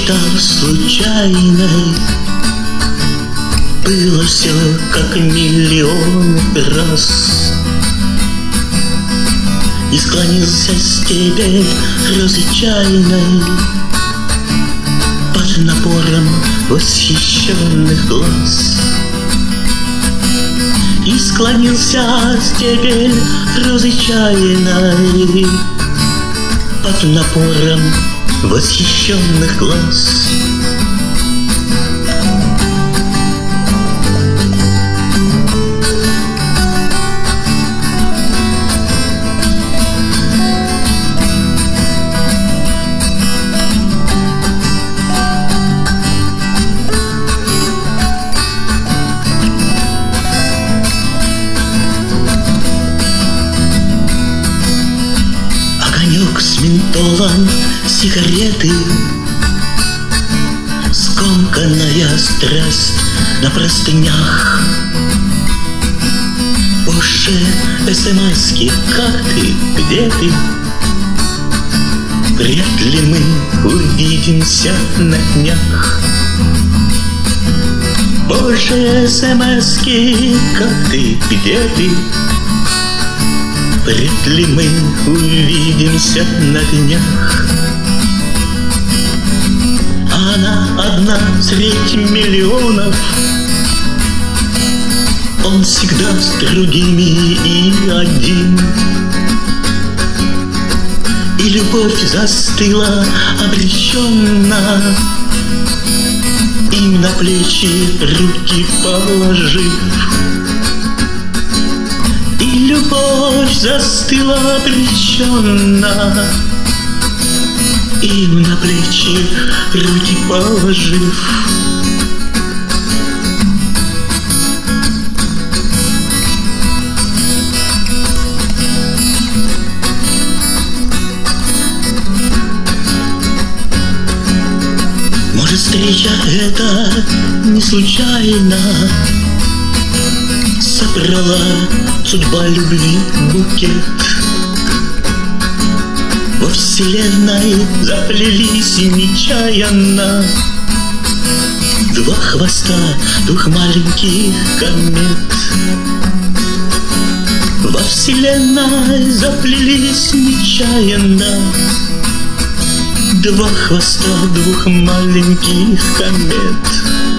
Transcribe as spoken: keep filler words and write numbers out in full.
Что-то случайное было все, как миллион раз. И склонился стебель розы чайной под напором восхищенных глаз. И склонился стебель розы чайной под напором восхищенных глаз. Огонек с ментолом сигареты, скомканная страсть на простынях. Позже смс-ки, как ты, где ты? Вряд ли мы увидимся на днях. Позже смс-ки, как ты, где ты? Вряд ли мы увидимся на днях. Она одна средь миллионов, он всегда с другими и один. И любовь застыла обреченно, им на плечи руки положив. И любовь застыла обреченно, им на плечи руки положив. Может, встреча эта не случайна, собрала судьба любви букет. Во вселенной заплелись нечаянно два хвоста двух маленьких комет. Во вселенной заплелись нечаянно два хвоста двух маленьких комет.